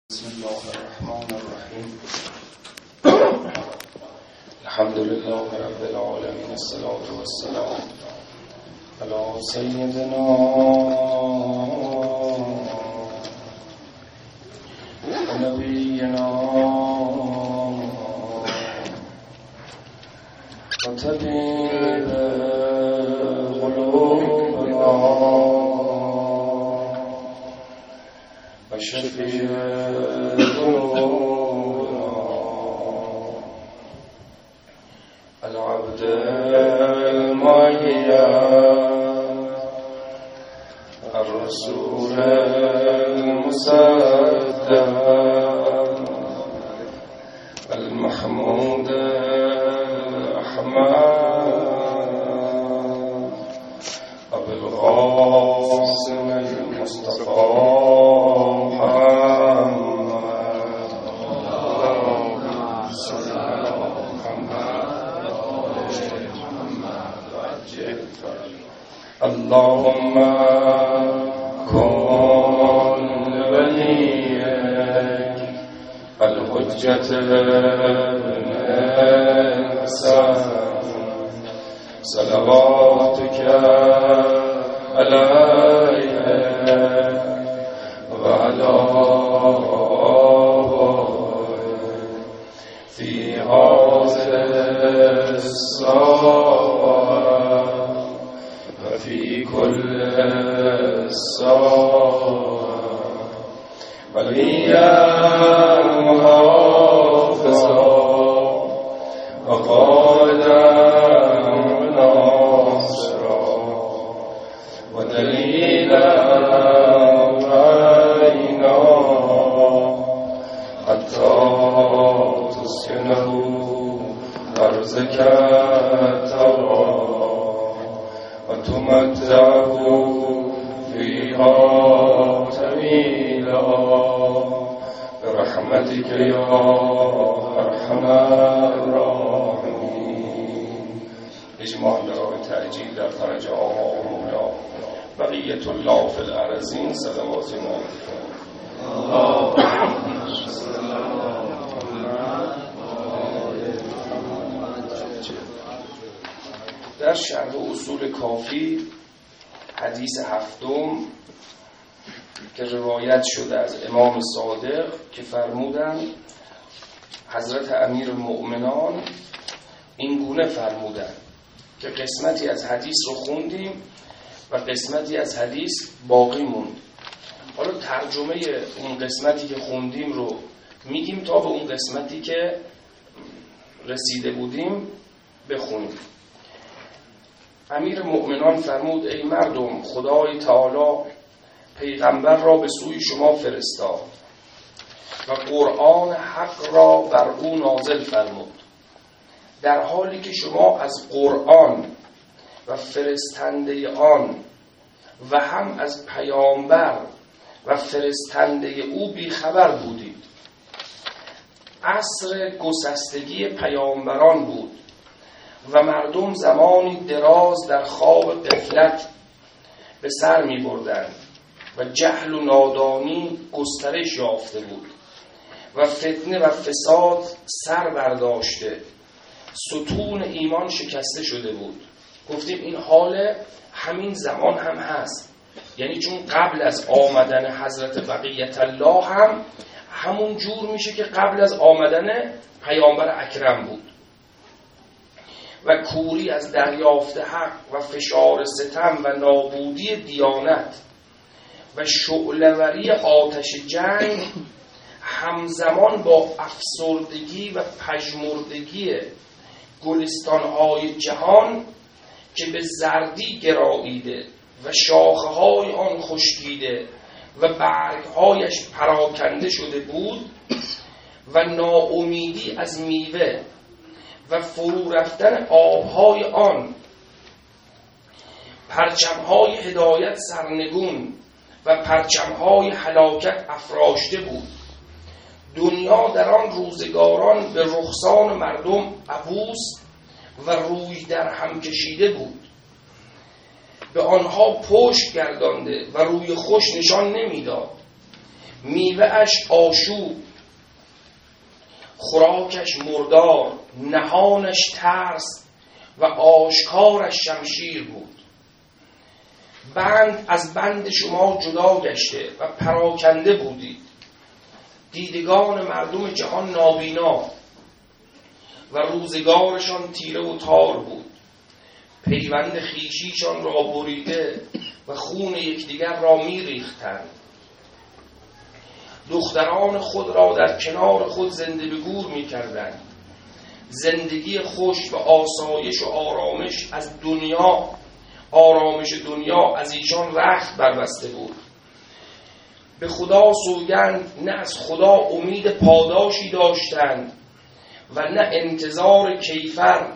بسم الله الرحمن الرحیم الحمد لله رب العالمین الصلاة والسلام علی سیدنا و نبینا و طبیب قلوبنا و شفیع العبد المعيّن الرسول المصدق المحمود أحمد أبي القاسم المصطفى اللهم كن وليك الحجة ابن الحسن صلواتك عليه وعلى في هذه الساعة وفي كل الساعة وليا وحافظا وقائدا وناصرا ودليلا علينا حتى تسكنه أرضك ترى وتمتعه فيها طويلا برحمتك يا أرحم الراحمين. اجماع برای تعجیل در فرج آقا و مولا بقیت الله فی الارضین صلوات ما در شرح اصول کافی حدیث هفتم که روایت شده از امام صادق که فرمودند حضرت امیر المؤمنان این گونه فرمودند که قسمتی از حدیث رو خوندیم و قسمتی از حدیث باقی موند. حالا ترجمه اون قسمتی که خوندیم رو میگیم تا به اون قسمتی که رسیده بودیم بخونیم. امیر مؤمنان فرمود ای مردم، خدای تعالی پیغمبر را به سوی شما فرستاد و قرآن حق را بر او نازل فرمود، در حالی که شما از قرآن و فرستنده آن و هم از پیامبر و فرستنده او بیخبر بودید. عصر گسستگی پیامبران بود و مردم زمانی دراز در خواب غفلت به سر می بردند و جهل و نادانی گسترش یافته بود و فتنه و فساد سر برداشته، ستون ایمان شکسته شده بود. گفتیم این حال همین زمان هم هست، یعنی چون قبل از آمدن حضرت بقیت الله هم همون جور میشه که قبل از آمدن پیامبر اکرم بود و کوری از دریافت حق و فشار ستم و نابودی دیانت و شعله‌وری آتش جنگ همزمان با افسردگی و پژمردگی گلستان‌های جهان که به زردی گراییده و شاخه‌های آن خشکیده و برگ‌هایش پراکنده شده بود و ناامیدی از میوه و فرو رفتن آبهای آن، پرچمهای هدایت سرنگون و پرچمهای هلاکت افراشته بود. دنیا در آن روزگاران به رخسان مردم عبوس و روی در هم کشیده بود. به آنها پشت گردانده و روی خوش نشان نمیداد. میوه‌اش آشوب، خوراکش مردار، نهانش ترس و آشکارش شمشیر بود. بند از بند شما جدا گشته و پراکنده بودید، دیدگان مردم جهان نابینا و روزگارشان تیره و تار بود. پیوند خویشیشان را بریده و خون یکدیگر را می‌ریختند. دختران خود را در کنار خود زنده به گور می‌کردند. زندگی خوش و آسایش و آرامش دنیا از ایشان رخت بربسته بود. به خدا سوگند نه از خدا امید پاداشی داشتند و نه انتظار کیفر.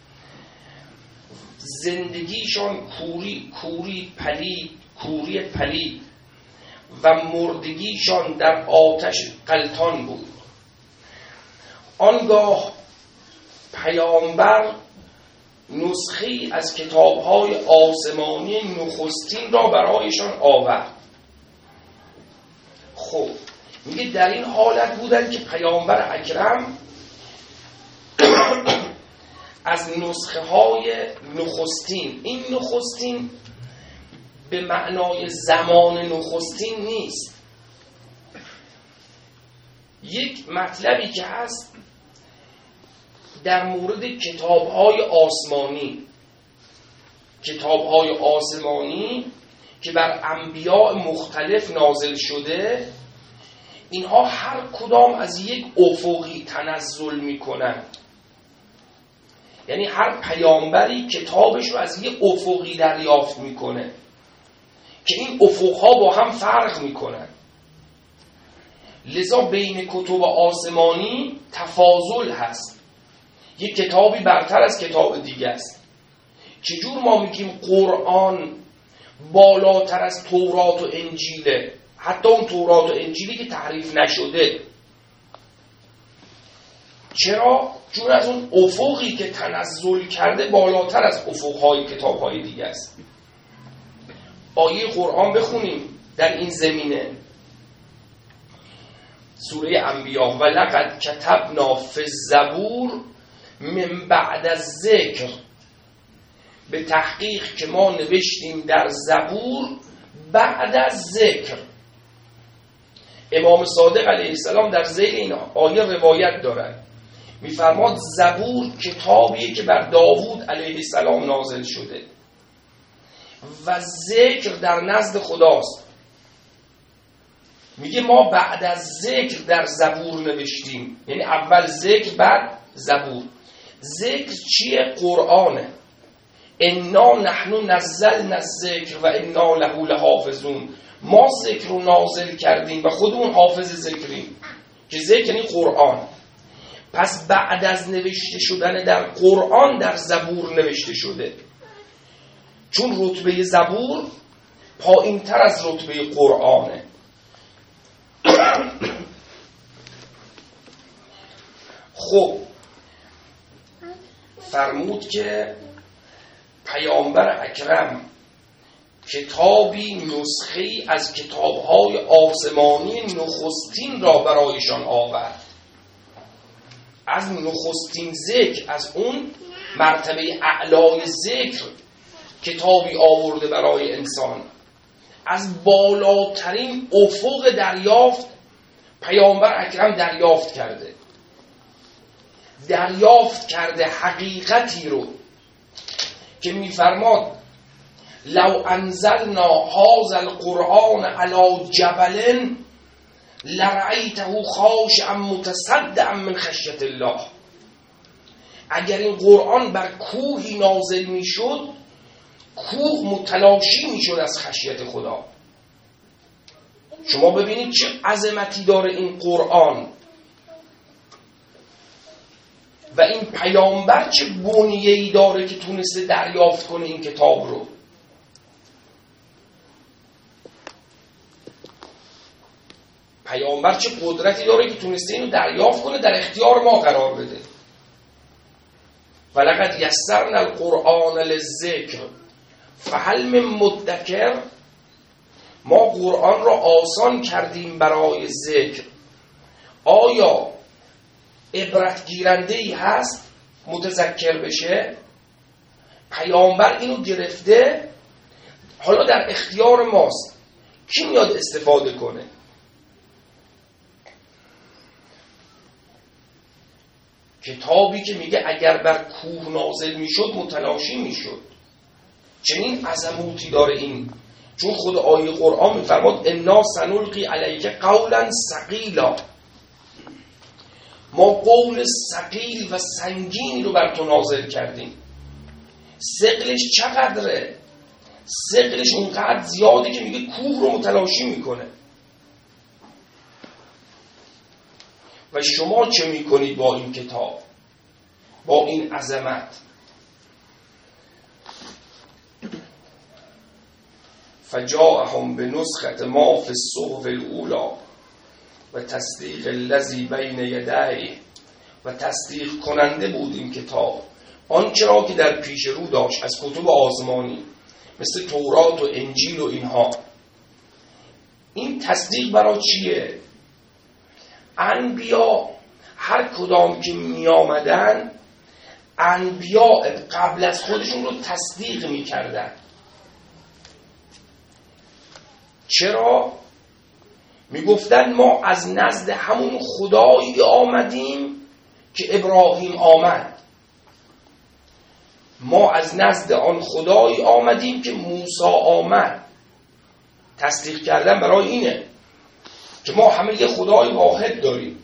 زندگیشان کوری پلید و مردگیشان در آتش غلتان بود. آنگاه پیامبر نسخه‌ای از کتاب‌های آسمانی نخستین را برایشان آورد. خب میگه در این حالت بودن که پیامبر اکرم از نسخه های نخستین، این نخستین به معنای زمان نخستین نیست. یک مطلبی که هست در مورد کتاب‌های آسمانی که بر انبیاء مختلف نازل شده، اینها هر کدام از یک افقی تنزل میکنن. یعنی هر پیامبری کتابش رو از یک افقی دریافت میکنه که این افقها با هم فرق میکنن. لذا بین کتب آسمانی تفاضل هست. یک کتابی برتر از کتاب دیگه است. چجور ما میگیم قرآن بالاتر از تورات و انجیله؟ حتی اون تورات و انجیلی که تحریف نشده. چرا؟ چون از اون افقی که تنزل کرده بالاتر از افقهای کتابهای دیگه است. آیه قرآن بخونیم در این زمینه. سوره انبیاء: و لقد کتبنا فی الزبور من بعد الذکر، به تحقیق که ما نوشتیم در زبور بعد از ذکر. امام صادق علیه السلام در ذیل این آیه روایت دارد، میفرماد زبور کتابیه که بر داوود علیه السلام نازل شده و ذکر در نزد خداست. میگه ما بعد از ذکر در زبور نوشتیم، یعنی اول ذکر بعد زبور. ذکر چیه؟ قرآنه. انا نحن نزلنا الذکر و انا له لحافظون. ما ذکر رو نازل کردیم و خودمون حافظ ذکریم، که ذکر یعنی قرآن. پس بعد از نوشته شدن در قرآن در زبور نوشته شده، چون رتبه زبور پایین تر از رتبه قرآنه. خب فرمود که پیامبر اکرم کتابی نسخه‌ای از کتاب‌های آسمانی نخستین را برایشان آورد. از نخستین ذکر، از اون مرتبه اعلای ذکر کتابی آورده برای انسان. از بالاترین افق دریافت پیامبر اکرم دریافت کرده حقیقتی رو که میفرماد لو انزلنا هذا القرآن على جبل لرأیته خاشعا متصدعا من خشیة الله. اگر این قرآن بر کوهی نازل میشد، کوه متلاشی میشد از خشیت خدا. شما ببینید چه عظمتی داره این قرآن و این پیامبر چه بنیه‌ای داره که تونسته دریافت کنه این کتاب رو. پیامبر چه قدرتی داره که تونسته اینو دریافت کنه، در اختیار ما قرار بده. ولقد یسرنا القرآن للذکر فهل من مدکر. ما قرآن را آسان کردیم برای ذکر. آیا عبرت گیرنده‌ای هست متذکر بشه؟ پیامبر اینو گرفته، حالا در اختیار ماست کی میاد استفاده کنه. کتابی که میگه اگر بر کوه نازل میشد متلاشی میشد. چنین عظمتی داره این، چون خود آیه قرآن میفرماد انا سنلقی علیک قولا ثقیلا، ما قول ثقیل و سنگینی رو بر تو نازل کردیم. ثقلش چقدره؟ ثقلش اونقدر زیاده که میگه کوه رو متلاشی میکنه. و شما چه میکنید با این کتاب، با این عظمت؟ فجاءهم بنسخة ما في الصحف الأولى و تصدیق الذی بین یدیه، و تصدیق کننده بود این کتاب آنچه را که در پیش رو داشت از کتب آسمانی مثل تورات و انجیل و اینها. این تصدیق برای چیه؟ انبیا هر کدام که می آمدن، انبیا قبل از خودشون رو تصدیق می کردن. چرا؟ می گفتن ما از نزد همون خدایی آمدیم که ابراهیم آمد، ما از نزد آن خدایی آمدیم که موسی آمد. تصدیق کردن برای اینه که ما همه یه خدای واحد داریم.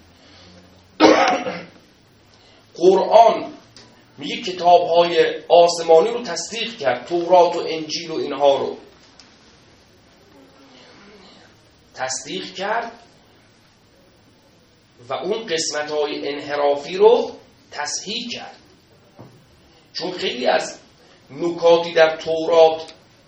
قرآن میگه کتاب‌های آسمانی رو تصدیق کرد، تورات و انجیل و اینها رو تصدیق کرد و اون قسمت‌های انحرافی رو تصحیح کرد. چون خیلی از نکاتی در تورات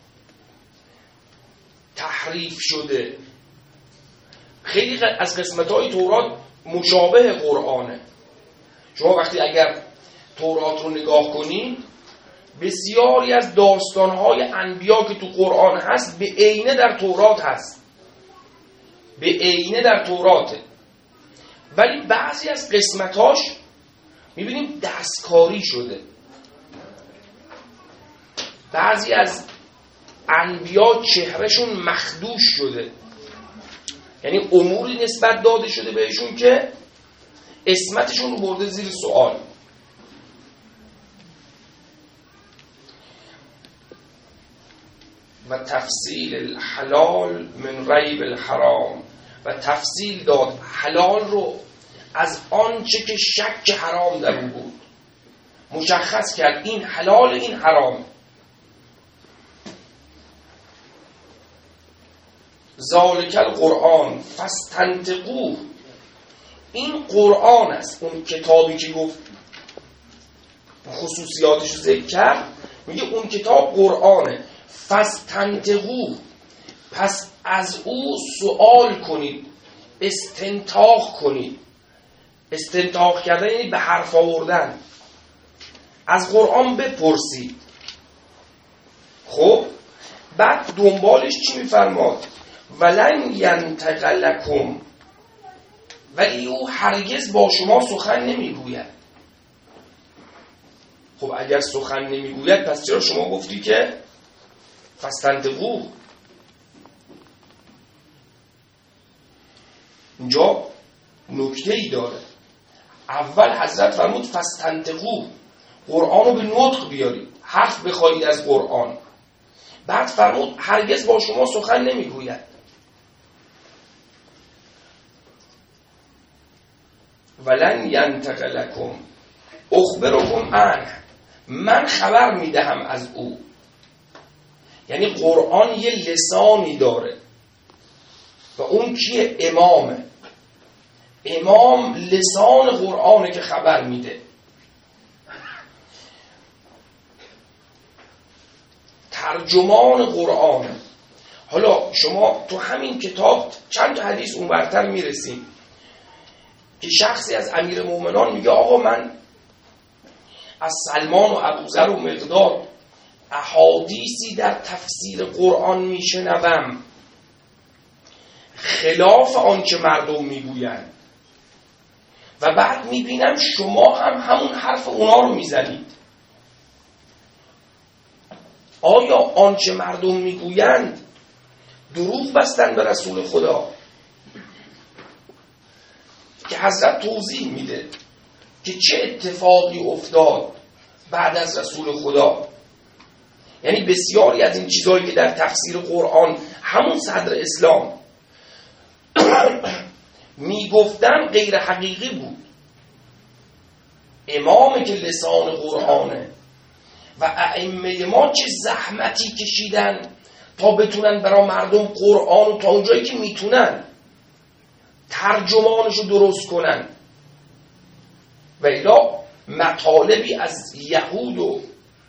تحریف شده، خیلی از قسمت‌های تورات مشابه قرآنه. شما وقتی اگر تورات رو نگاه کنید، بسیاری از داستان‌های انبیا که تو قرآن هست به عینه در تورات هست، به عینه در توراته. ولی بعضی از قسمتاش میبینیم دستکاری شده. بعضی از انبیا چهرهشون مخدوش شده، یعنی اموری نسبت داده شده بهشون که اسمتشون رو برده زیر سوال. و تفصیل الحلال من ریب الحرام، و تفصیل داد حلال رو از آنچه که شک حرام در اون بود، مشخص کرد این حلال این حرام. ذالک القرآن فاستنطقوه، این قرآن است. اون کتابی که گفت خصوصیاتش رو ذکر کرد، میگه اون کتاب قرآنه. فاستنطقوه، پس از او سوال کنید، استنطاق کنید. استنطاق کردن یعنی به حرف آوردن، از قرآن بپرسید. خب بعد دنبالش چی میفرماد؟ ولن ینطق لکم، ولی او هرگز با شما سخن نمیگوید. خب اگر سخن نمیگوید پس چرا شما گفتی که فاستنطقوه؟ اینجا نکته ای داره. اول حضرت فرمود فاستنطقوه، قرآن رو به نطق بیارید، حرف بخواهید از قرآن. بعد فرمود هرگز با شما سخن نمیگوید. ولن ینطق لکم اخبرکم عنه، من خبر میدهم از او. یعنی قرآن یه لسانی داره و اون کیه؟ امامه. امام لسان قرآنه که خبر میده. ترجمان قرآنه. حالا شما تو همین کتاب چند تا حدیث اونورتر میرسیم که شخصی از امیر مومنان میگه آقا من از سلمان و ابوذر و مقداد احادیثی در تفسیر قرآن میشنوم خلاف آنچه مردم میگویند و بعد میبینم شما هم همون حرف اونا رو میزنید. آیا آنچه مردم میگویند دروغ بستن به رسول خدا؟ که حضرت توضیح میده که چه اتفاقی افتاد بعد از رسول خدا. یعنی بسیاری از این چیزهایی که در تفسیر قرآن همون صدر اسلام میگفتن غیر حقیقی بود. امام که لسان قرآنه و ائمه ما چه زحمتی کشیدن تا بتونن برای مردم قرآن و تا اونجایی که میتونن ترجمانشو درست کنن. و الا مطالبی از یهود و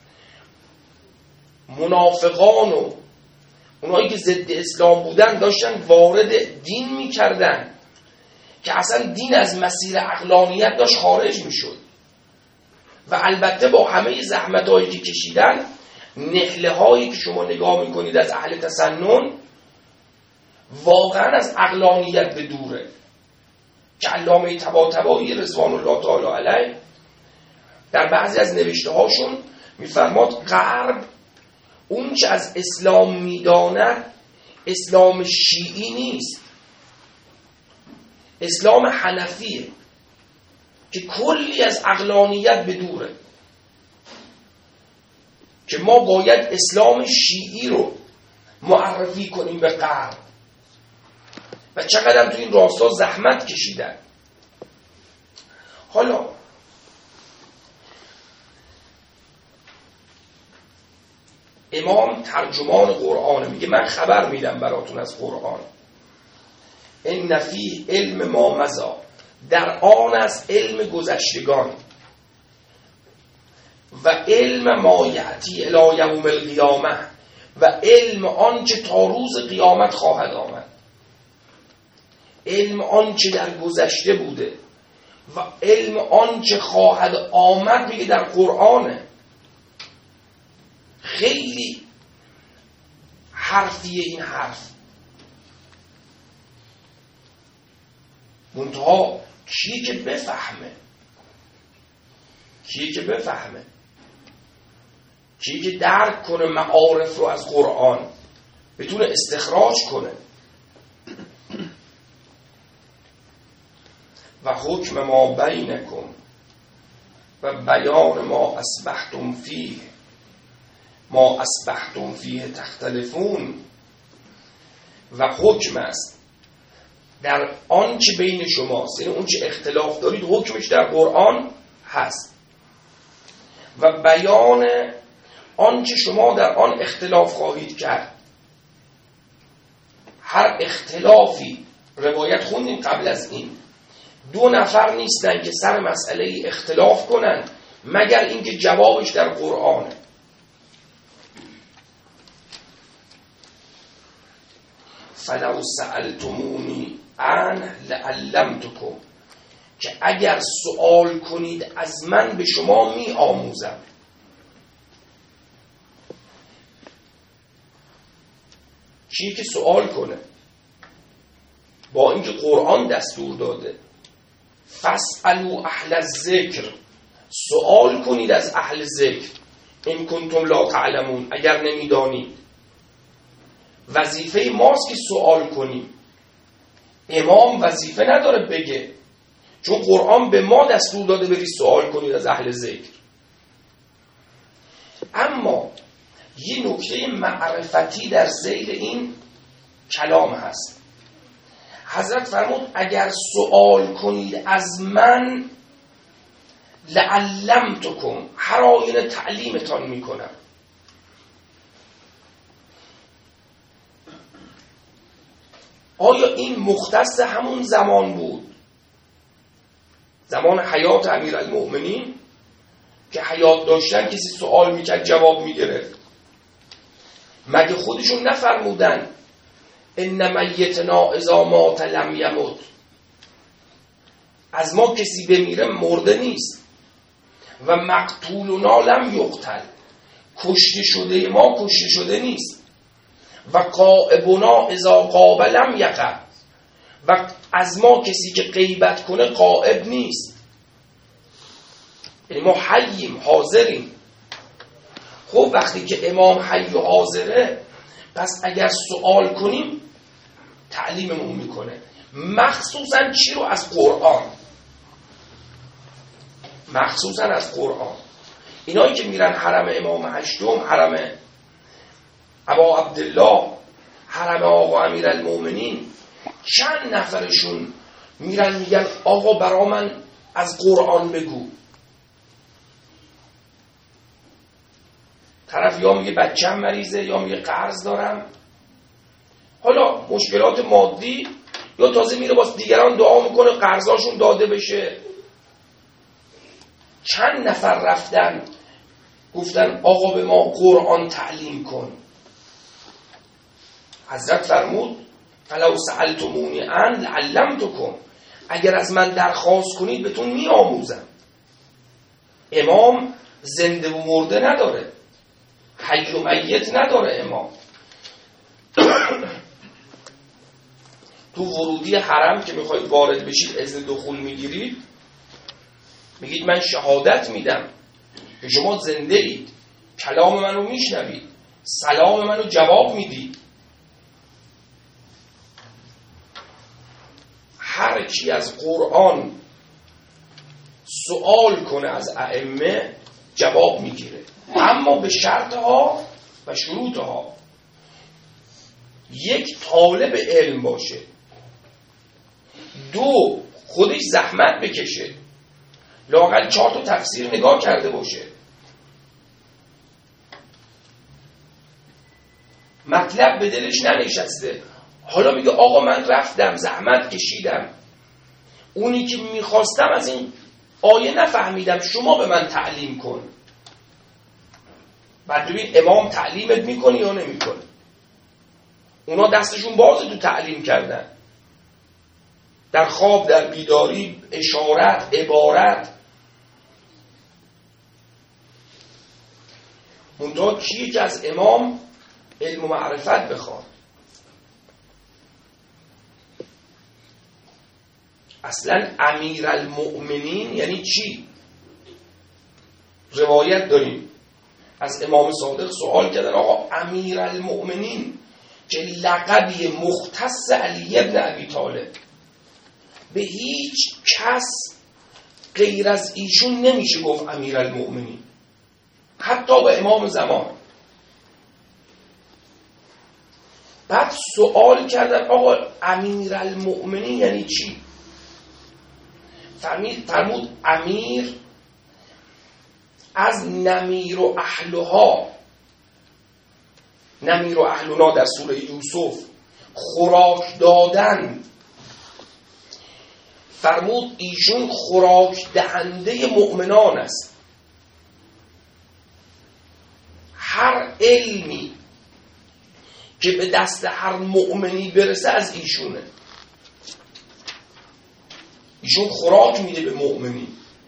منافقان و اونایی که ضد اسلام بودن داشتن وارد دین میکردن که اصلا دین از مسیر عقلانیت داشت خارج میشد. و البته با همه زحمتایی که کشیدن، نهله هایی که شما نگاه میکنید از اهل تسنن واقعا از عقلانیت به دوره. که علامه طباطبایی رضوان الله تعالی علیه در بعضی از نوشته هاشون میفرماد غرب اون چه از اسلام میداند اسلام شیعی نیست، اسلام حنفیه که کلی از عقلانیت به دوره. که ما باید اسلام شیعی رو معرفی کنیم به غرب و چقدر تو این راستا زحمت کشیدن. حالا امام ترجمان قرآن میگه من خبر میدم براتون از قرآن، ان فیه علم ما مضی، در آن است علم گذشتگان و علم ما یأتی الی یوم القیامه و علم آنچه تا روز قیامت خواهد آمد. علم آنچه در گذشته بوده و علم آنچه خواهد آمد میگه در قرآنه. خیلی حرفیه این حرف. منتها کیه که بفهمه، کیه که بفهمه، کیه که درک کنه معارف رو از قرآن بتونه استخراج کنه. و حکم ما بینکم و بیان ما اصبحتم فیه ما اصبحتم فیه تختلفون. و حکم است در آنچه بین شماست، یعنی اون چه اختلاف دارید حکمش در قرآن هست و بیان آنچه شما در آن اختلاف خواهید کرد. هر اختلافی روایت خوندیم قبل از این، دو نفر نیستن که سر مسئله اختلاف کنن مگر اینکه جوابش در قرآنه. فلو سألتمونی عنه لعلمتکم، که اگر سوال کنید از من به شما می آموزم. چیه که سوال کنه؟ با اینکه قرآن دستور داده فاسألوا اهل الذکر، سوال کنید از اهل ذکر، ان کنتم لا تعلمون، اگر نمیدانید. وظیفه ماست که سوال کنیم. امام وظیفه نداره بگه، چون قرآن به ما دستور داده برید سوال کنید از اهل ذکر. اما یه نکته معرفتی در ذیل این کلام هست. حضرت فرمود اگر سوال کنید از من لعلمتکم، هر آینه تعلیمتان میکنم. آیا این مختص همون زمان بود، زمان حیات امیرالمؤمنین که حیات داشتن کسی سوال میکرد جواب میگرفت؟ مگه خودشون نفرمودن ان میتنا اذا مات لم یمت، از ما کسی بمیره مرده نیست، و مقتولنا لم یقتل، کشته شده ما کشته شده نیست، و غائبنا اذا غاب لم یغب، و از ما کسی که غیبت کنه غائب نیست، یعنی ما حییم، حاضریم. خب وقتی که امام حی و حاضره، پس اگر سوال کنیم تعلیممون میکنه، مخصوصا چی رو؟ از قرآن، مخصوصا از قرآن. اینایی که میرن حرم امام هشتم، حرم ابا عبدالله، حرم آقا امیرالمومنین، چند نفرشون میرن میگن آقا برا من از قرآن بگو؟ طرف یا میگه بچه‌م مریضه، یا میگه قرض دارم، حالا مشکلات مادی، یا تازه میره باز دیگران دعا میکنه قرضاشون داده بشه. چند نفر رفتن گفتن آقا به ما قرآن تعلیم کن. حضرت فرمود فلو سألتمونی ان لعلمتکم، اگر از من درخواست کنید بهتون می آموزم. امام زنده و مرده نداره، حی و میت نداره امام. تو ورودی حرم که میخواید وارد بشید، اذن دخول میگیرید، میگید من شهادت میدم که شما زنده اید، کلام منو میشنوید، سلام منو جواب میدید. هر کی از قرآن سوال کنه از ائمه جواب میگیره، اما به شرطها و شروطها. یک، طالب علم باشه. دو، خودش زحمت بکشه، لااقل 4 تا تفسیر نگاه کرده باشه، مطلب به دلش ننشسته. حالا میگه آقا من رفتم زحمت کشیدم، اونی که میخواستم از این آیه نفهمیدم، شما به من تعلیم کن. بعد ببین امام تعلیمت میکنه یا نمیکنه. اونا دستشون بازه تو تعلیم کردن، در خواب، در بیداری، اشارت، عبارت. منتها کیه که از امام علم و معرفت بخواد؟ اصلا امیرالمؤمنین یعنی چی؟ روایت داریم از امام صادق سوال کردن آقا امیرالمؤمنین که لقبی مختص علی ابن ابی طالب، به هیچ کس غیر از ایشون نمیشه گفت امیرالمؤمنین، حتی به امام زمان. بعد سوال کردن آقا امیرالمؤمنین یعنی چی؟ فرمود امیر از نمیر و اهلها، نمیر و اهلنا در سوره یوسف، خوراک دادن. فرمود ایشون خوراک دهنده مؤمنان است. هر علمی که به دست هر مؤمنی برسه از ایشونه. ایشون خوراک میده به مؤمنی.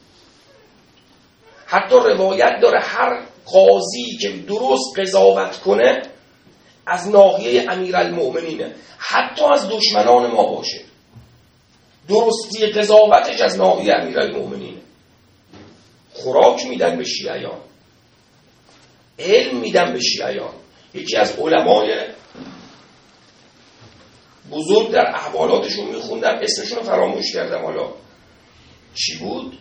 حتی روایت داره هر قاضی که درست قضاوت کنه از ناحیه امیرالمؤمنینه، حتی از دشمنان ما باشه، درستی قضاوتش از ناحیه امیرالمؤمنینه. خوراک میدن به شیعیان، علم میدن به شیعیان. یکی از علمای بزرگ در احوالاتشون میخوندم، اسمشون رو فراموش کردم حالا چی بود.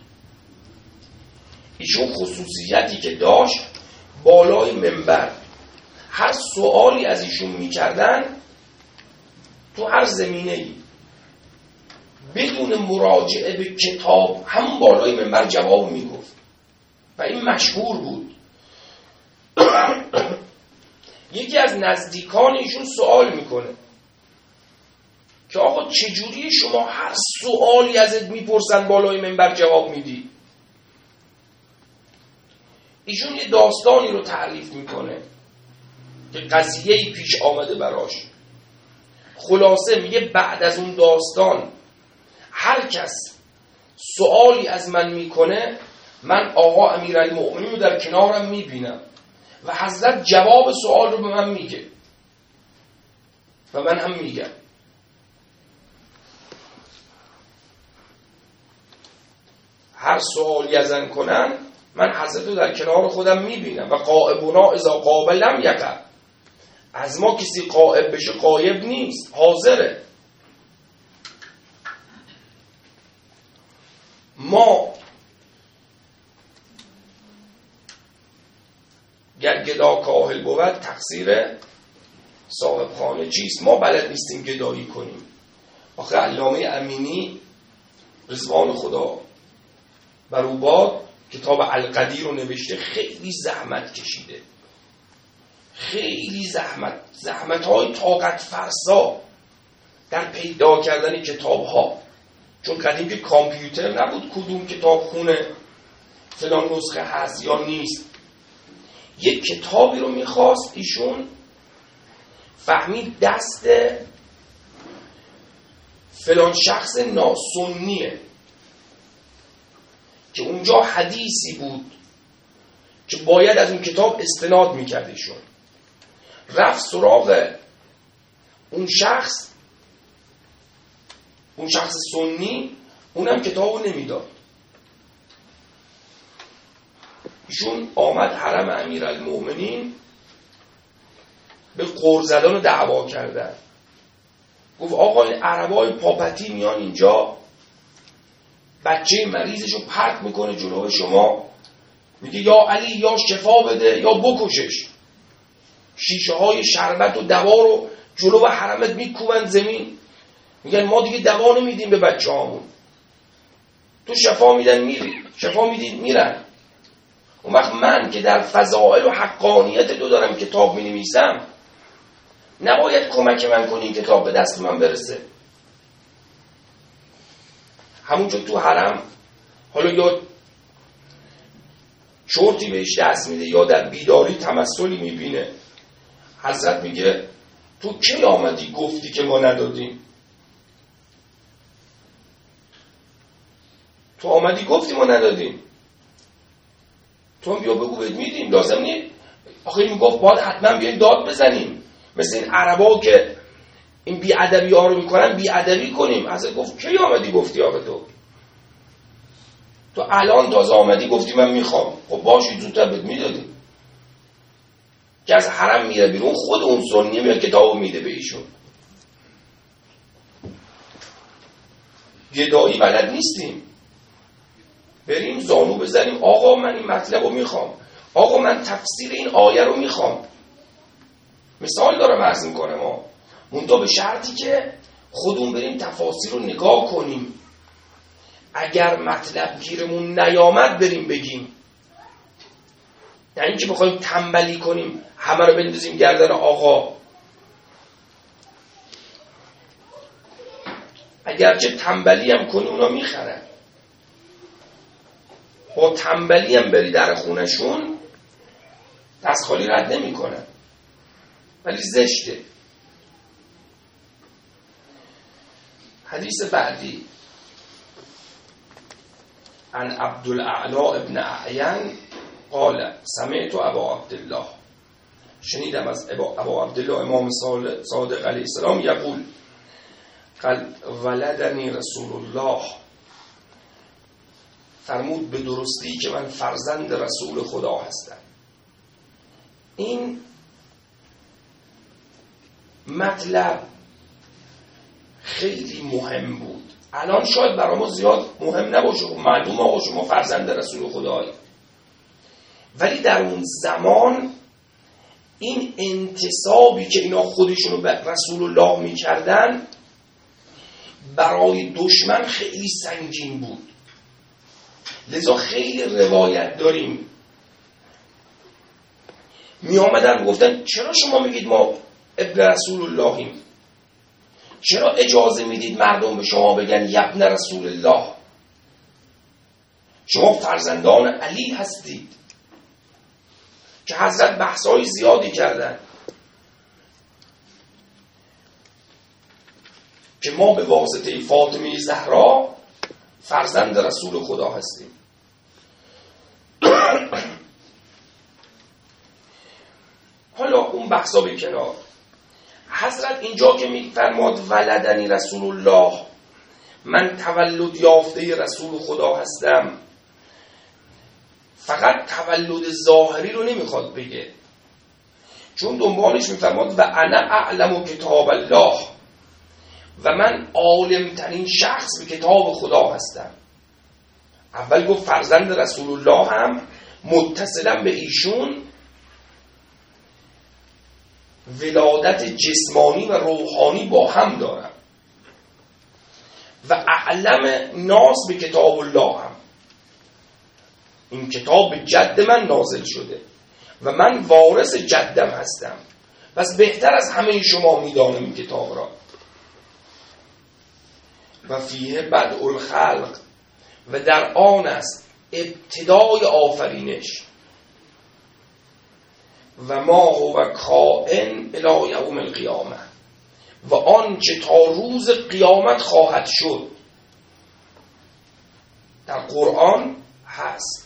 ایشون خصوصیتی که داشت، بالای منبر هر سوالی از ایشون میکردن تو هر زمینه‌ای بدون مراجعه به کتاب همون بالای منبر جواب میگفت و این مشهور بود. یکی از نزدیکان ایشون سوال میکنه که آقا چجوری شما هر سوالی ازت میپرسن بالای منبر جواب میدی؟ ایشون یه داستانی رو تعریف میکنه که قضیه‌ای پیش آمده براش. خلاصه میگه بعد از اون داستان هر کس سوالی از من میکنه، من آقا امیرالمؤمنین رو در کنارم میبینم و حضرت جواب سوال رو به من میگه و من هم میگم. هر سوال یزن کنن من حضرت رو در کنار خودم میبینم. و غائبنا اذا غاب لم یقع، از ما کسی غائب بشه غایب نیست، حاضره. ما گر گدا کاهل بود تقصیر صاحب خانه چیست؟ ما بلد نیستیم گدایی کنیم. آخه علامه امینی رضوان خدا بر او باد کتاب القدیر رو نوشته، خیلی زحمت کشیده، خیلی زحمت‌های طاقت فرسا در پیدا کردن کتاب‌ها. چون قدیم که کامپیوتر نبود کدوم کتاب خونه فلان نسخه هست یا نیست. یک کتابی رو میخواست ایشون، فهمید دست فلان شخص ناسنیه که اونجا حدیثی بود که باید از اون کتاب استناد میکرد. ایشون رفت سراغ اون شخص سنی، اونم کتابو نمیداد. ایشون آمد حرم امیرالمومنین به قرزدان دعوا کردن. گفت آقا این عربای پاپتی میان اینجا، بچه مریضشو پرت میکنه جلوی شما، میگه یا علی یا شفا بده یا بکشش. شیشه های شربت و دوا رو جلو حرمت میکوبن زمین، میگن ما دیگه دوا نمیدیم به بچه هامون، تو شفا میدن میری، شفا میدید میرن. اون وقت من که در فضائل و حقانیت دو دارم کتاب مینویسم، نباید کمک من کنی این کتاب به دست من برسه. همونجا تو حرم حالا یا چرتی بهش دست میده یا در بیداری تمثلی میبینه، حضرت میگه تو کی آمدی گفتی که ما ندادیم؟ تو آمدی گفتی ما ندادیم، تو هم بیا بگو بهت میدیم، لازم نیست. آخه این گفت باید حتما بیاین داد بزنیم، مثل این عربا که این بی‌ادبی ها رو میکنن بی‌ادبی کنیم. حضرت گفت کی آمدی گفتی آقا تو الان تازه آمدی گفتی من میخوام، خب باشی زودتر بهت میدادیم. که از حرم میره بیرون خود اون سنی میاد کتابو میده به ایشون. گدایی بلد نیستیم، بریم زانو بزنیم آقا من این مطلب رو میخوام، آقا من تفسیر این آیه رو میخوام. مثال دارم عرض میکنم ما منتها به شرطی که خودمون بریم تفاسیر رو نگاه کنیم، اگر مطلب گیرمون نیامد بریم بگیم، نه اینکه بخوایم تنبلی کنیم همه رو بندازیم گردن آقا. اگرچه تنبلی هم کنی اونا میخرن، با تنبلی هم بری در خونشون دست خالی رد نمی کنن، ولی زشته. حدیث بعدی عن عبدالاعلی ابن اعین قال سمعت ابا عبدالله، شنیدم از ابا عبدالله امام صادق علیه السلام یقول قال ولدنی رسول الله، فرمود به درستی که من فرزند رسول خدا هستم. این مطلب خیلی مهم بود. الان شاید برای ما زیاد مهم نباشه، معلوم آقا شما فرزند رسول خدایی، ولی در اون زمان این انتسابی که اینا خودشونو به رسول الله میکردن برای دشمن خیلی سنگین بود. لذا خیلی روایت داریم می آمدن گفتن چرا شما میگید ما ابن رسول اللهیم؟ چرا اجازه میدید مردم به شما بگن یبن رسول الله؟ شما فرزندان علی هستید. که حضرت بحثای زیادی کردن که ما به واسطه فاطمه زهرا فرزند رسول خدا هستیم. حالا اون بحثا به کنار، حضرت اینجا که میفرماد ولدنی رسول الله، من تولد یافته رسول خدا هستم، فقط تولد ظاهری رو نمیخواد بگه، چون دنبالش میفرماد و انا اعلم کتاب الله، و من عالمترین شخص به کتاب خدا هستم. اول گفت فرزند رسول الله هم متصلا به ایشون ولادت جسمانی و روحانی با هم دارم، و اعلم ناس به کتاب الله هم، این کتاب به جد من نازل شده و من وارث جدم هستم، پس بهتر از همه شما میدانم این کتاب را. و فیه بدء الخلق، و در آن است ابتدای آفرینش، و ما هو کائن الی یوم القیامه، و آنچه تا روز قیامت خواهد شد در قرآن هست.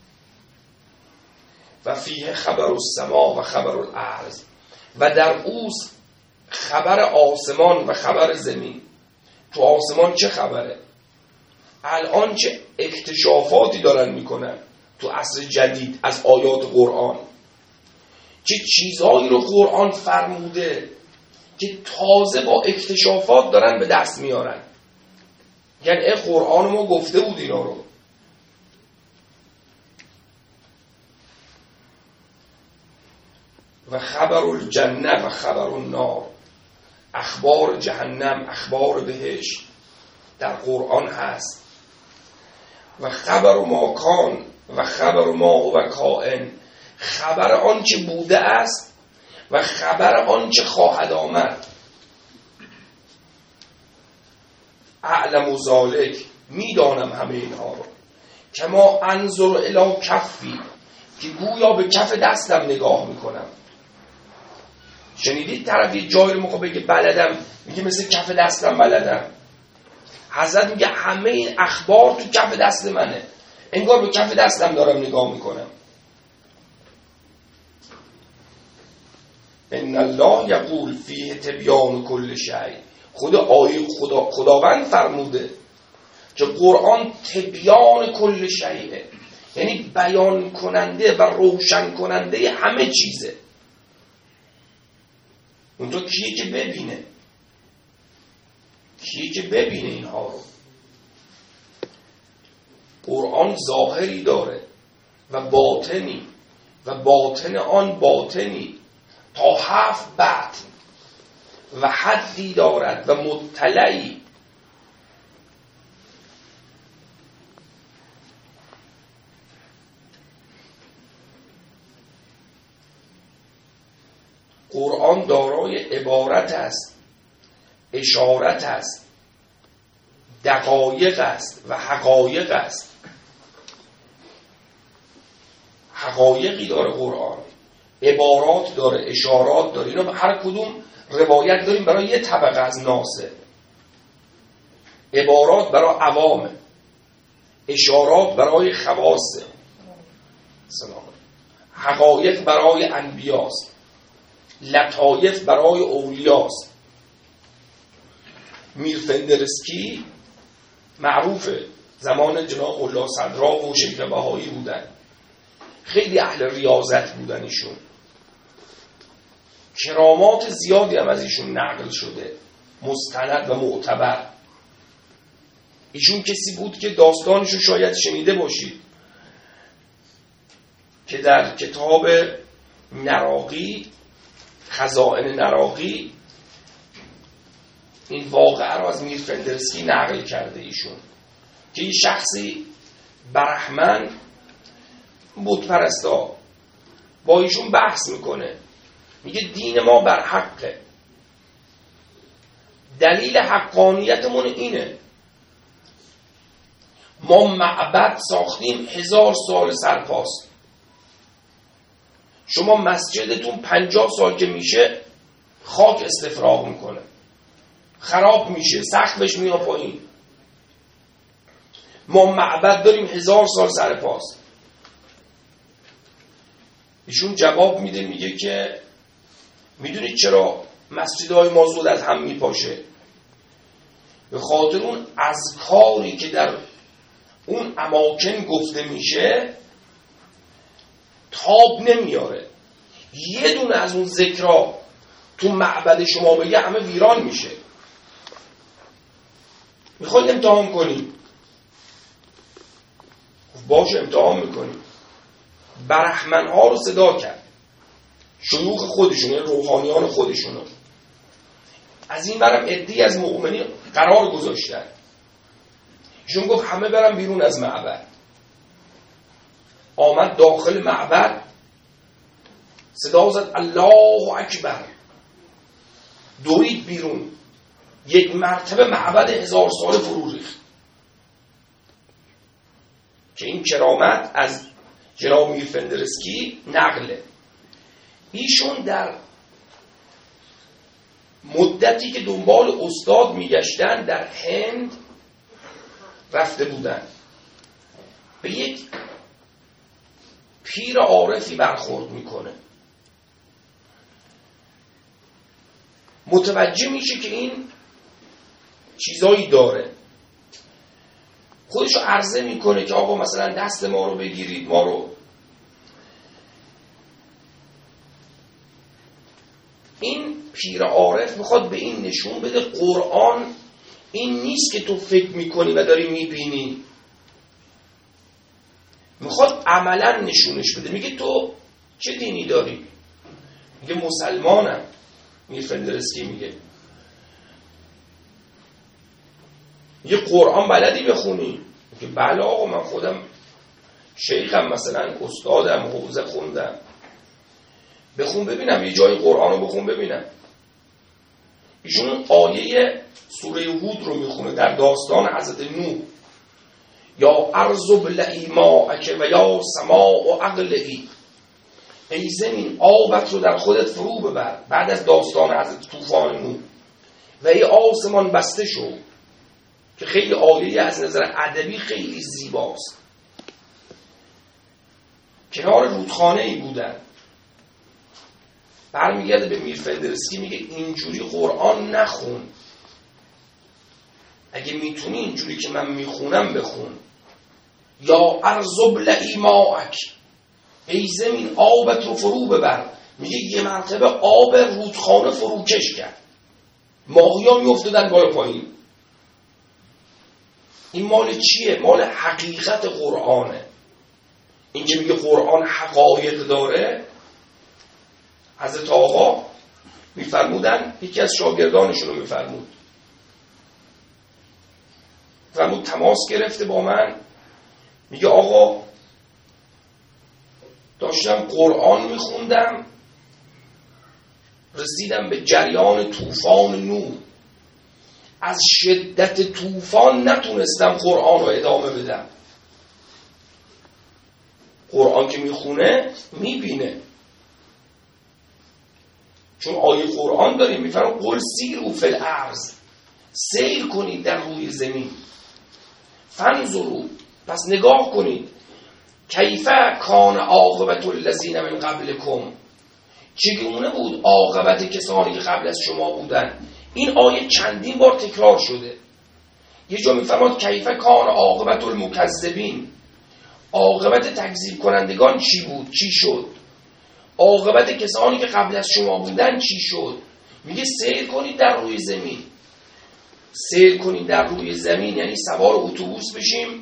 و فیه خبر السما و خبر الارض، و در اوست خبر آسمان و خبر زمین. تو آسمان چه خبره؟ الان چه اکتشافاتی دارن میکنن تو عصر جدید از آیات قرآن، چه چیزهایی رو قرآن فرموده که تازه با اکتشافات دارن به دست میارن. یعنی قرآن ما گفته بود اینا رو. و خبر الجنه و خبر النار، اخبار جهنم، اخبار بهشت در قرآن هست. و خبر ما کان و خبر ما هو کائن، خبر آنچه بوده است و خبر آنچه خواهد آمد. اعلم ذالک، میدانم همه اینها رو. کما انظر الی کفی، که گویا به کف دستم نگاه میکنم. شنیدید طرف یه جایی رو میخواد بگه بلدم، میگه مثل کف دستم بلدم. حضرت میگه همه این اخبار تو کف دست منه، انگار به کف دستم دارم نگاه میکنم. ان الله یقول فیه تبیان کل شیء، خود آیه خداوند فرموده که قرآن تبیان کل شیء، یعنی بیان کننده و روشن کننده همه چیزه. اون تو کیه که ببینه؟ کیه که ببینه اینها رو؟ قرآن ظاهری داره و باطنی، و باطن آن باطنی تا 7 بطن، و حدی دارد و مطلعی. قرآن دارای عبارت است، اشارت است، دقایق است و حقایق است. حقایقی داره قرآن، عبارات داره، اشارات داره. اینا هر کدوم روایت داریم برای یه طبقه از ناسه. عبارات برای عوامه، اشارات برای خواصه، حقایق برای انبیاست، لطایف برای اولیاست. میر فندرسکی معروفه، زمان جناب ملا صدرا و شیخ بهایی بودن، خیلی اهل ریاضت بودن ایشون. کرامات زیادی هم از ایشون نقل شده، مستند و معتبر. ایشون کسی بود که داستانشو شاید شنیده باشید که در کتاب نراقی، خزائن نراقی، این واقعه رو از میر فندرسکی نقل کرده ایشون، که این شخصی برحمن بت پرستا با ایشون بحث میکنه، میگه دین ما بر حقه، دلیل حقانیتمون اینه، ما معبد ساختیم 1000 سال سرپاس، شما مسجدتون 50 سال که میشه خاک استفراغ میکنه، خراب میشه، سقفش میاد پایین. ما معبد داریم 1000 سال سرپاس. ایشون جواب میده، میگه که میدونید چرا مسجدهای ما زود از هم میپاشه؟ به خاطر اون اذکاری که در اون اماکن گفته میشه تاب نمیاره. یه دونه از اون ذکرها تو معبد شما بگه همه ویران میشه. میخواد امتحان کنیم، باشه امتحان میکنیم. برهمنها رو صدا کرد، شیوخ خودشون، روحانیان خودشونو. از این برم عده‌ای از مؤمنین قرار گذاشتن. ایشون گفت همه برن بیرون از معبد. آمد داخل معبد، صدا زد الله اکبر، دوید بیرون. یک مرتبه معبد 1000 ساله فرو ریخت. که این کرامت از جناب میر فندرسکی نقله. ایشون در مدتی که دنبال استاد میگشتن در هند رفته بودن، به یک پیر عارفی برخورد میکنه. متوجه میشه که این چیزایی داره. خودشو عرضه میکنه که آقا مثلا دست ما رو بگیرید، ما رو. این پیر عارف میخواد به این نشون بده قرآن این نیست که تو فکر میکنی و داری میبینی. میخواد عملا نشونش بده. میگه تو چه دینی داری؟ میگه مسلمانم. میر فندرسکی میگه قرآن بلدی بخونی؟ میگه بله آقا من خودم شیخم، مثلا استادم، حوزه خوندم. بخون ببینم، یه جای قرآن رو بخون ببینم. ایشون آیه سوره هود رو میخونه در داستان حضرت نوح. یا ارض ابلعی ماءک و یا سماء اقلعی. ای زمین آبت رو در خودت فرو ببر، بعد از داستان حضرت طوفان نوح. و ای آسمان بسته شو، که خیلی آیه از نظر ادبی خیلی زیباست. کنار رودخانه ای بودن. برمیگرده به میر فندرسکی میگه اینجوری قرآن نخون، اگه میتونی اینجوری که من میخونم بخون. یا ارض ابلعی ماءک، ای زمین آبت رو فرو ببر. میگه یه مرتبه آب رودخانه فروکش کرد، ماهیا میافتادن بالا پایین. این مال چیه؟ مال حقیقت قرآنه. این که میگه قرآن حقایق داره. حضرت آقا میفرمودن، یکی از شاگردانشون رو میفرمود تماس گرفته با من، میگه آقا داشتم قرآن میخوندم، رسیدم به جریان طوفان نوح. از شدت طوفان نتونستم قرآن رو ادامه بدم. قرآن که میخونه میبینه، چون آیه قرآن داریم. میفرم قل سیروا فی الارض، سیر کنید در روی زمین. فانظروا، پس نگاه کنید. کیف کان عاقبت الذین من قبلکم، چگونه بود عاقبت کسانی که قبل از شما بودن. این آیه چندین بار تکرار شده. یه جا میفرماد کیف کان عاقبت المکذبین، عاقبت تکذیب کنندگان چی بود، چی شد. عاقبت کسانی که قبل از شما بودن چی شد. میگه سیر کنید در روی زمین. سیر کنید در روی زمین یعنی سوار اتوبوس بشیم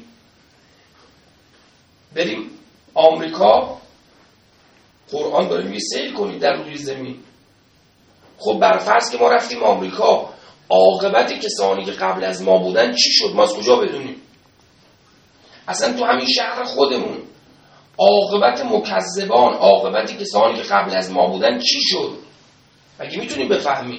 بریم آمریکا. قرآن داره میگه سیر کنید در روی زمین. خب برفرض که ما رفتیم آمریکا، عاقبت کسانی که قبل از ما بودن چی شد؟ ما از کجا بدونیم؟ اصلا تو همین شهر خودمون عاقبت مکذبان، عاقبت کسانی که قبل از ما بودن چی شد؟ مگه میتونیم بفهمیم؟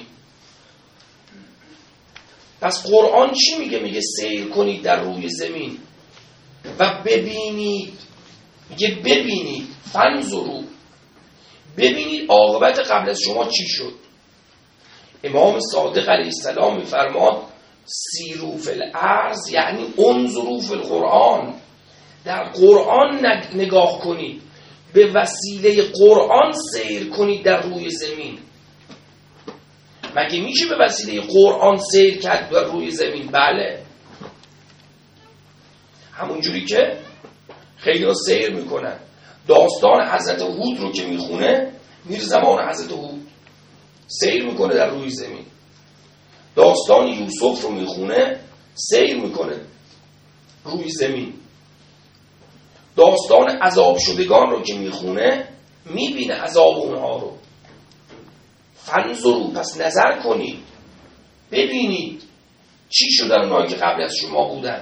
پس قرآن چی میگه؟ میگه سیر کنید در روی زمین و ببینید. میگه ببینید، فانظروا، ببینید عاقبت قبل از شما چی شد. امام صادق علیه السلام میفرماد سیروا فی الارض یعنی انظروا فی القرآن. در قرآن نگاه کنید، به وسیله قرآن سیر کنید در روی زمین. مگه میشه به وسیله قرآن سیر کرد در روی زمین؟ بله. همون جوری که خیلی ها سیر میکنن داستان حضرت هود رو که میخونه میره زمان حضرت هود، سیر میکنه در روی زمین. داستان یوسف رو میخونه، سیر میکنه روی زمین. داستان عذاب شدگان رو که میخونه میبینه عذاب اونها رو. فنظروا، پس نظر کنید، ببینید چی شدن اونهایی که قبل از شما بودن.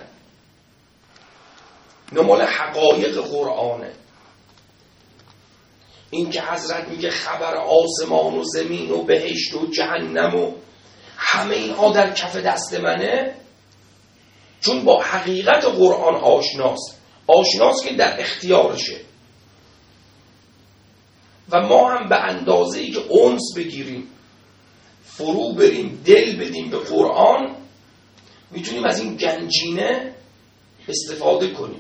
نمال حقایق قرآنه. این که حضرت میگه خبر آسمان و زمین و بهشت و جهنم و همه اینها در کف دست منه، چون با حقیقت قرآن آشناست که در اختیارشه. و ما هم به اندازه‌ای که انس بگیریم، فرو بریم، دل بدیم به قرآن، میتونیم از این گنجینه استفاده کنیم.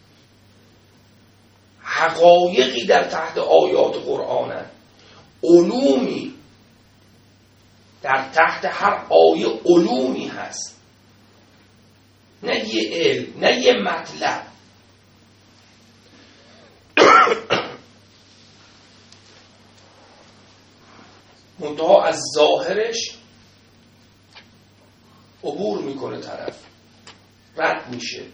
حقایقی در تحت آیات قرآنن، علومی در تحت هر آیه علومی هست، نه یه علم، نه یه مطلب. منتها از ظاهرش عبور میکنه طرف، رد میشه.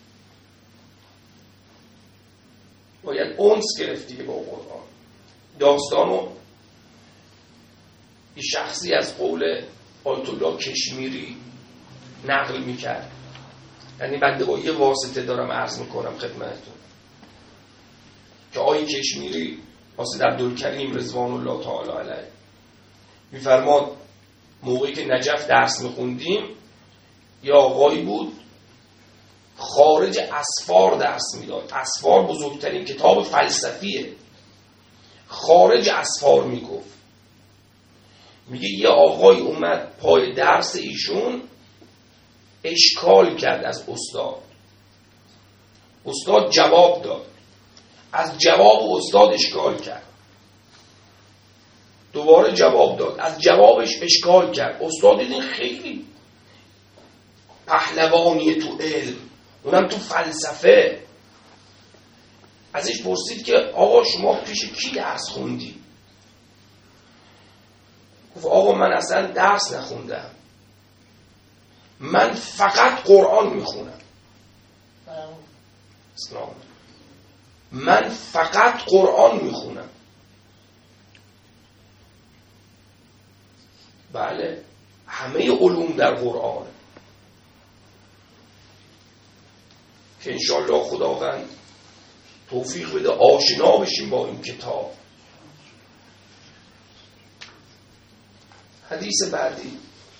باید انس گرفتی با قرآن. داستانو یه شخصی از قول آیت الله کشمیری نقل میکرد، یعنی بنده با یه واسطه دارم عرض میکنم خدمتتون که آیه کشمیری واسه عبدالکریم رضوان الله تعالی علیه میفرماد موقعی که نجف درس میخوندیم یه آقایی بود خارج اسفار درس میداد. اسفار بزرگترین کتاب فلسفیه. خارج اسفار میگفت. میگه یه آقای اومد پای درس ایشون اشکال کرد از استاد. استاد جواب داد. از جواب استاد اشکال کرد. دوباره جواب داد. از جوابش اشکال کرد. استاد دیدین خیلی پهلوانیه تو علم، اونم تو فلسفه. ازش پرسید که آقا شما پیش کی درس خوندی؟ گفت آقا من اصلا درس نخوندم، من فقط قرآن میخونم. من فقط قرآن میخونم. بله، همه علوم در قرآن که انشاءالله خداوند توفیق بده آشنا بشیم با این کتاب. حدیث بعدی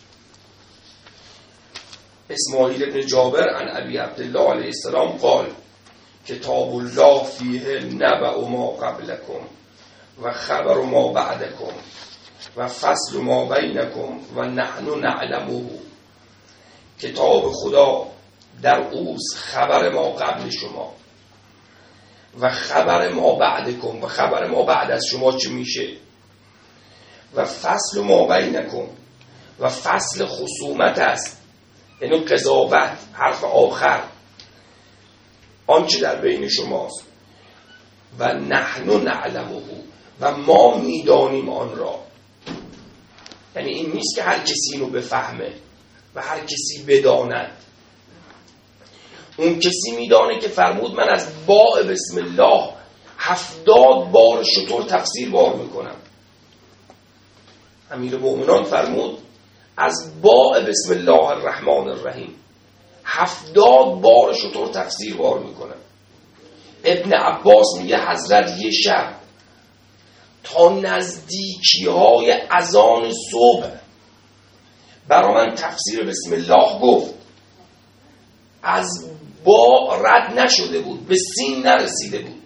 اسماعیل بن جابر عن ابی عبدالله علیه السلام قال کتاب الله فیه نبأ ما قبلکم و خبر ما بعدکم و فصل ما بینکم و نحن نعلمه. کتاب خدا در اوست خبر ما قبل شما و خبر ما بعدکم و خبر ما بعد از شما چه میشه و فصل ما بینکم و فصل خصومت است، یعنی قضاوت، حرف آخر، آنچه در بین شماست. و نحن نعلمه و ما میدانیم آن را. یعنی این نیست که هر کسی اینو بفهمه و هر کسی بداند. اون کسی میدانه که فرمود من از باء بسم الله 70 بار شطور تفسیر بار میکنم. امیرالمومنین فرمود از باء بسم الله الرحمن الرحیم 70 بار شطور تفسیر بار میکنم. ابن عباس میگه حضرت یه شب تا نزدیکی های اذان صبح برای من تفسیر بسم الله گفت. از با رد نشده بود، به سین نرسیده بود.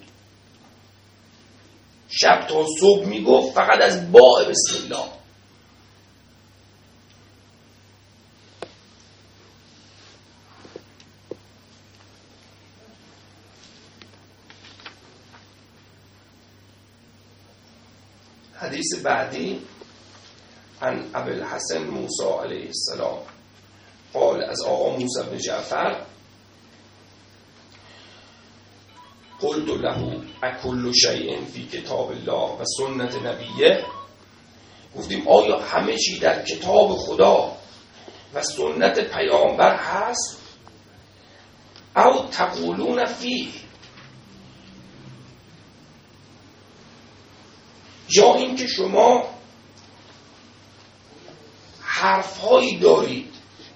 شب تا صبح میگفت فقط از با بسم الله. حدیث بعدی عن ابوالحسن موسی علیه السلام قال از آقا موسی بن جعفر قلت له اکل شیء فی کتاب الله و سنت نبیه، گفتیم آیا همه چی در کتاب خدا و سنت پیامبر هست؟ او تقولون فیه، یا اینکه شما حرفهایی دارید.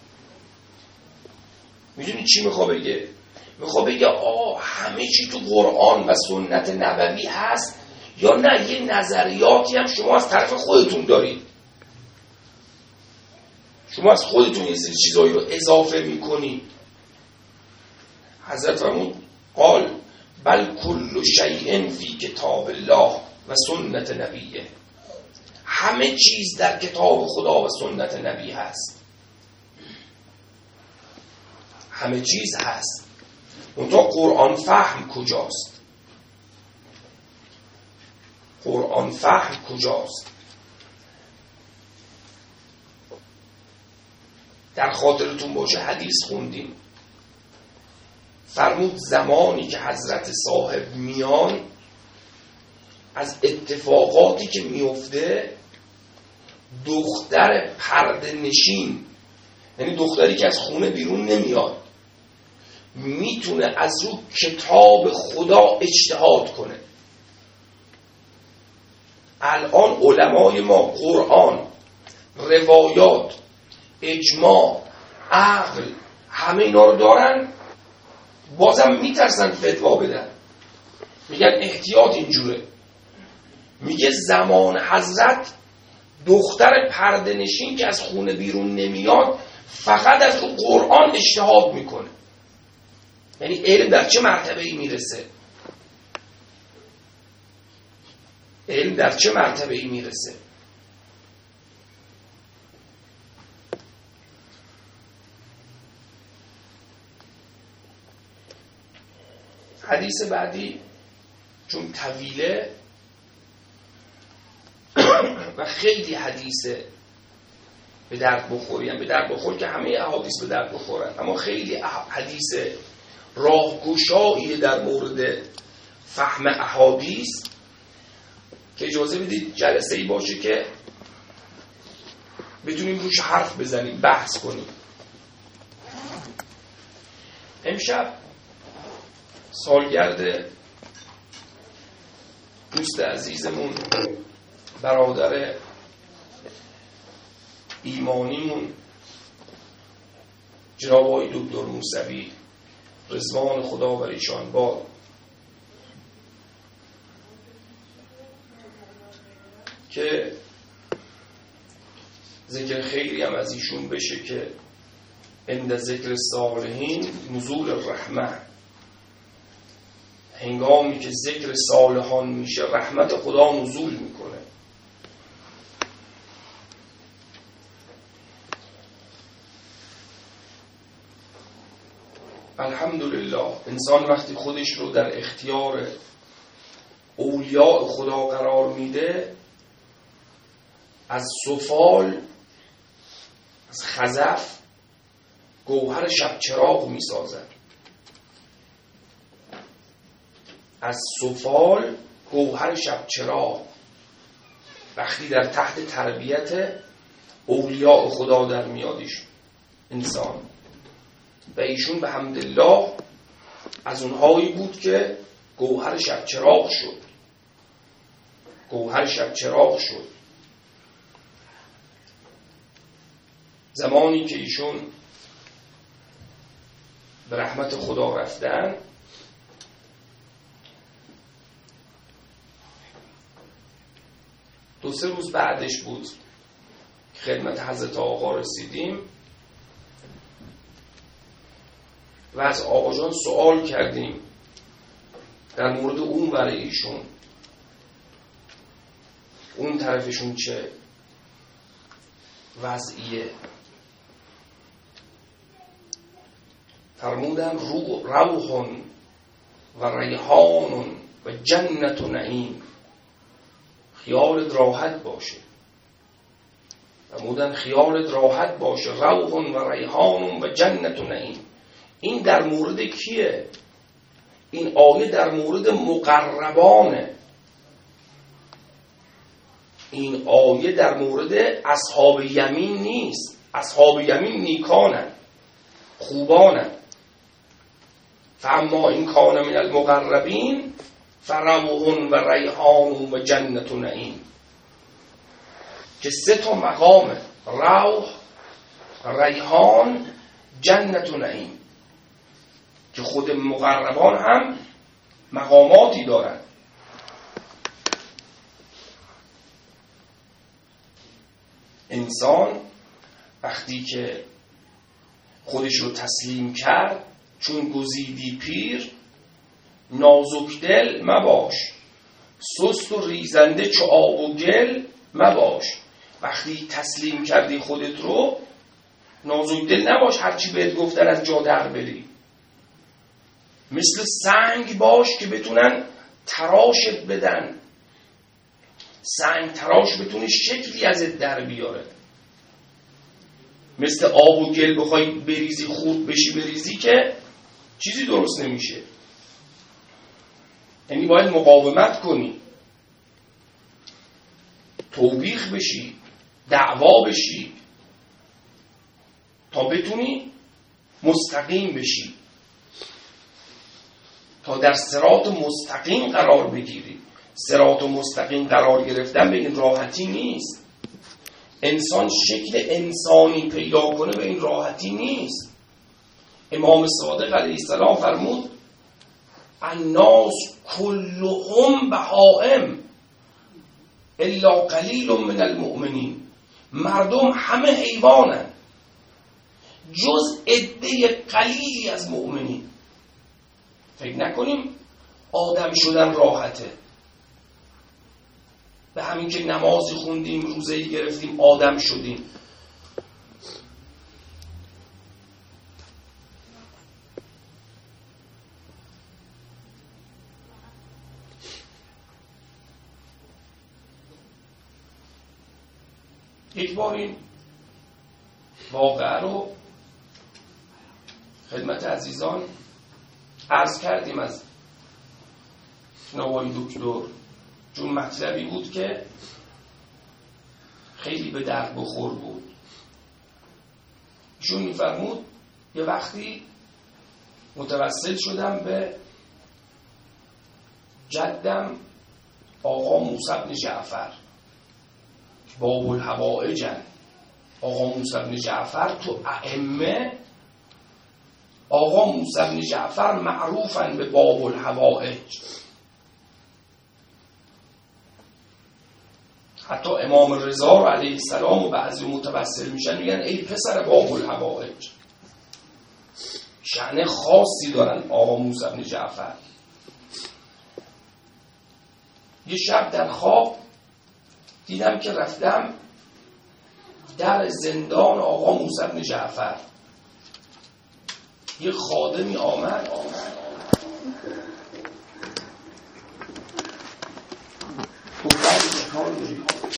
میدونید چی میخواد بگه؟ میخواد بگه همه چی تو قرآن و سنت نبوی هست، یا نه یه نظریاتی هم شما از طرف خودتون دارید، شما از خودتون یه سری چیزایی رو اضافه میکنید. حضرت فرمود قال بل کل شیء فی کتاب الله و سنت نبیه، همه چیز در کتاب خدا و سنت نبی هست، همه چیز هست. اونتا قرآن فهم کجاست؟ قرآن فهم کجاست؟ در خاطرتون باشه حدیث خوندیم، فرمود زمانی که حضرت صاحب میان، از اتفاقاتی که میفته، دختر پرده نشین، یعنی دختری که از خونه بیرون نمیاد، میتونه از رو کتاب خدا اجتهاد کنه. الان علمای ما قرآن، روایات، اجماع، عقل، همه اینا رو دارن، بازم میترسن فتوا بدن، میگن احتیاط اینجوره. میگه زمان حضرت دختر پرده نشین که از خونه بیرون نمیاد فقط از رو قرآن اجتهاد میکنه. یعنی علم در چه مرتبه‌ای میرسه؟ علم در چه مرتبه‌ای میرسه؟ حدیث بعدی چون طویله و خیلی حدیثه به درد بخوری، هم به درد بخور که همه احادیث به درد بخورن، اما خیلی حدیث راهگشایی در مورد فهم احادیث که اجازه بدید جلسه ای باشه که بتونیم روش حرف بزنیم، بحث کنیم. امشب سالگرد دوست عزیزمون، برادر ایمانیمون، جناب آقای دکتر موسوی، رضوان خدا بر ایشان باد، که ذکر خیری هم از ایشون بشه که عند ذکر صالحین نزول الرحمه، هنگامی که ذکر صالحان میشه رحمت خدا نزول میکنه. الحمدلله انسان وقتی خودش رو در اختیار اولیاء خدا قرار میده، از سفال، از خزف گوهر شب چراغ میسازد. از سفال گوهر شب چراغ وقتی در تحت تربیت اولیاء خدا در میادش انسان، و ایشون به حمدالله از اونهایی بود که گوهر شب چراغ شد، گوهر شب چراغ شد. زمانی که ایشون به رحمت خدا رفتن، دو سه روز بعدش بود خدمت حضرت آقا رسیدیم و از آقا جان سوال کردیم در مورد اون برای ایشون، اون طرفشون چه وضعیه. فرمودن روح و ریحان و جنت و نعیم، خیالت راحت باشه. فرمودن خیالت راحت باشه، روح و ریحان و جنت و نعیم. این در مورد کیه؟ این آیه در مورد مقربانه. این آیه در مورد اصحاب یمین نیست. اصحاب یمین نیکانن، خوبانن. فاما این کان من المقربین فروح و ریحان و جنت نعیم، که 3 مقامه: روح، ریحان، جنت نعیم، که خود مقربان هم مقاماتی دارن. انسان وقتی که خودش رو تسلیم کرد، چون گزیدی پیر نازک دل مباش، سست و ریزنده چو آب و گل مباش. وقتی تسلیم کردی خودت رو، نازک دل نباش، هرچی بهت گفتن از جا در بری. مثل سنگ باش که بتونن تراشت بدن، سنگ تراش بتونه شکلی ازت در بیاره. مثل آب و گل بخوای بریزی، خورد بشی بریزی، که چیزی درست نمیشه. یعنی باید مقاومت کنی، توبیخ بشی، دعوا بشی، تا بتونی مستقیم بشی، تا در صراط مستقیم قرار بگیری. صراط مستقیم قرار گرفتن به این راحتی نیست. انسان شکل انسانی پیدا کنه به این راحتی نیست. امام صادق علیه السلام فرمود: الناس کلهم بهائم الا قلیل من المؤمنین. مردم همه حیوانن جز عده قلیلی از مؤمنین. فکر نکنیم آدم شدن راحته. به همین که نمازی خوندیم، روزه‌ای گرفتیم، آدم شدیم. یک بار این واقعه رو خدمت عزیزان عرض کردیم از نوای دکتر، چون مطلبی بود که خیلی به درد بخور بود. ایشون میفرمود یه وقتی متوسل شدم به جدم آقا موسی بن جعفر، باب الحوائجن. آقا موسی بن جعفر تو ائمه، آقا موسی بن جعفر معروفن به باب الحوائج. حتی امام رضا علیه السلام و بعضی متوسل میشن میگن ای پسر باب الحوائج. شأن خاصی دارن آقا موسی بن جعفر. یه شب در خواب دیدم که رفتم در زندان آقا موسی بن جعفر. یه خادمی آمد گفت چه کار داری؟